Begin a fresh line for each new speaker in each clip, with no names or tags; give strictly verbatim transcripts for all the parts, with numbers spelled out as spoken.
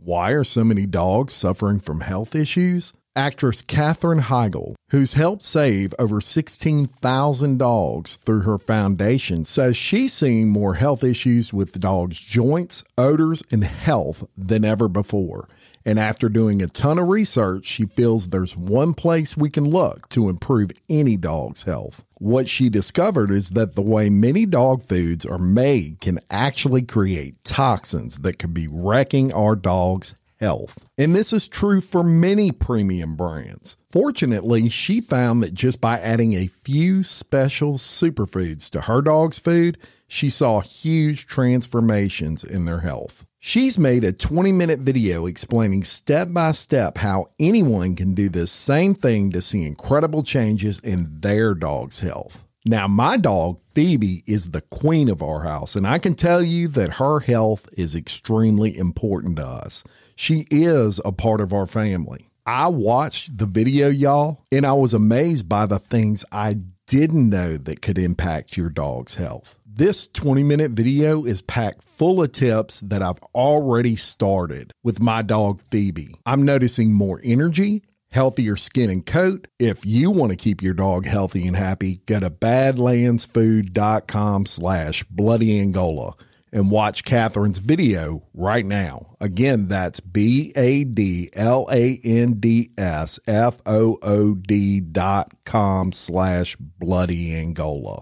Why are so many dogs suffering from health issues? Actress Katherine Heigl, who's helped save over sixteen thousand dogs through her foundation, says she's seeing more health issues with dogs' joints, odors, and health than ever before. And after doing a ton of research, she feels there's one place we can look to improve any dog's health. What she discovered is that the way many dog foods are made can actually create toxins that could be wrecking our dog's health. And this is true for many premium brands. Fortunately, she found that just by adding a few special superfoods to her dog's food, she saw huge transformations in their health. She's made a twenty minute video explaining step by step how anyone can do this same thing to see incredible changes in their dog's health. Now, my dog, Phoebe, is the queen of our house, and I can tell you that her health is extremely important to us. She is a part of our family. I watched the video, y'all, and I was amazed by the things I didn't know that could impact your dog's health. This twenty minute video is packed full of tips that I've already started with my dog, Phoebe. I'm noticing more energy, healthier skin and coat. If you want to keep your dog healthy and happy, go to badlandsfood.com slash bloody Angola and watch Katherine's video right now. Again, that's B A D L A N D S F O O D dot com slash bloody Angola.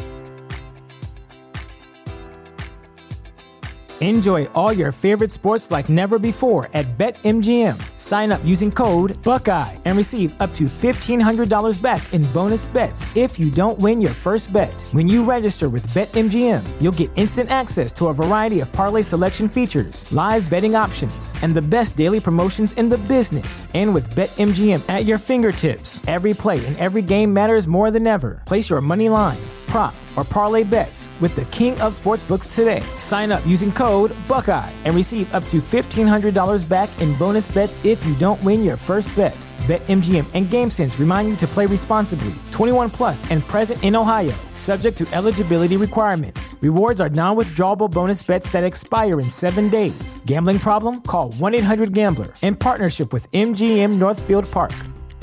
Enjoy all your favorite sports like never before at BetMGM. Sign up using code Buckeye and receive up to fifteen hundred dollars back in bonus bets if you don't win your first bet. When you register with BetMGM, you'll get instant access to a variety of parlay selection features, live betting options, and the best daily promotions in the business. And with BetMGM at your fingertips, every play and every game matters more than ever. Place your money line, prop, or parlay bets with the king of sportsbooks today. Sign up using code Buckeye and receive up to fifteen hundred dollars back in bonus bets if you don't win your first bet. BetMGM and GameSense remind you to play responsibly. twenty-one plus and present in Ohio, subject to eligibility requirements. Rewards are non-withdrawable bonus bets that expire in seven days. Gambling problem? Call one eight hundred gambler in partnership with M G M Northfield Park.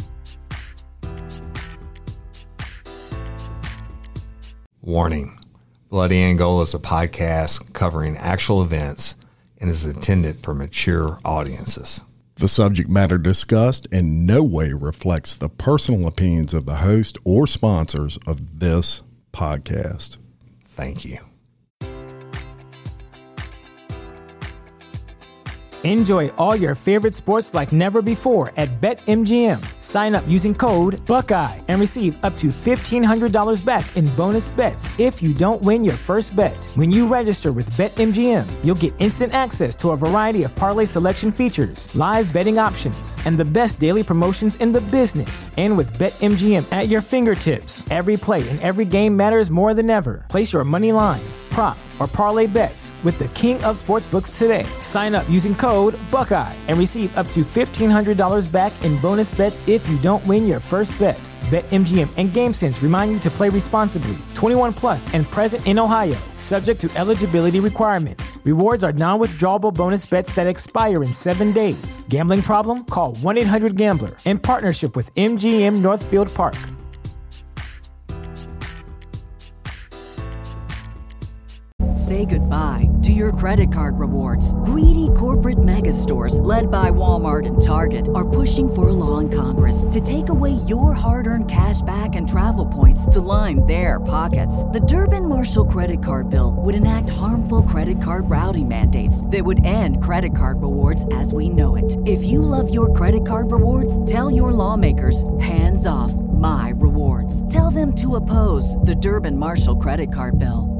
Warning, Bloody Angola is a podcast covering actual events and is intended for mature audiences.
The subject matter discussed in no way reflects the personal opinions of the host or sponsors of this podcast.
Thank you.
Enjoy all your favorite sports like never before at BetMGM. Sign up using code Buckeye and receive up to fifteen hundred dollars back in bonus bets if you don't win your first bet. When you register with BetMGM, you'll get instant access to a variety of parlay selection features, live betting options, and the best daily promotions in the business. And with BetMGM at your fingertips, every play and every game matters more than ever. Place your money line, prop, or parlay bets with the king of sportsbooks today. Sign up using code Buckeye and receive up to fifteen hundred dollars back in bonus bets if you don't win your first bet. BetMGM and GameSense remind you to play responsibly. twenty-one plus and present in Ohio, subject to eligibility requirements. Rewards are non-withdrawable bonus bets that expire in seven days. Gambling problem? Call one eight hundred gambler in partnership with M G M Northfield Park.
Say goodbye to your credit card rewards. Greedy corporate mega stores, led by Walmart and Target, are pushing for a law in Congress to take away your hard-earned cash back and travel points to line their pockets. The Durbin-Marshall credit card bill would enact harmful credit card routing mandates that would end credit card rewards as we know it. If you love your credit card rewards, tell your lawmakers, hands off my rewards. Tell them to oppose the Durbin-Marshall credit card bill.